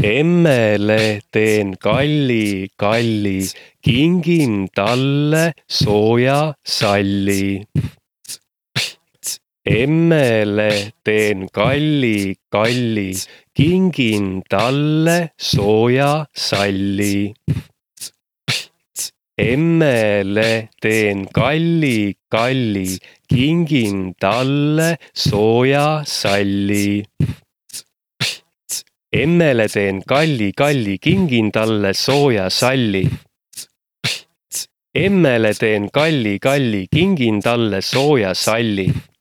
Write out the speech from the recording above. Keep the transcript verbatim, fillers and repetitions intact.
Emmele teen kalli, kalli, kingin talle sooja salli. Emmele teen kalli, kalli, kingin talle sooja salli. Emmele teen kalli, kalli, kingin talle sooja salli. Emmele teen kalli, kalli, kingin talle sooja salli. Emmele teen kalli, kalli, kingin talle sooja salli.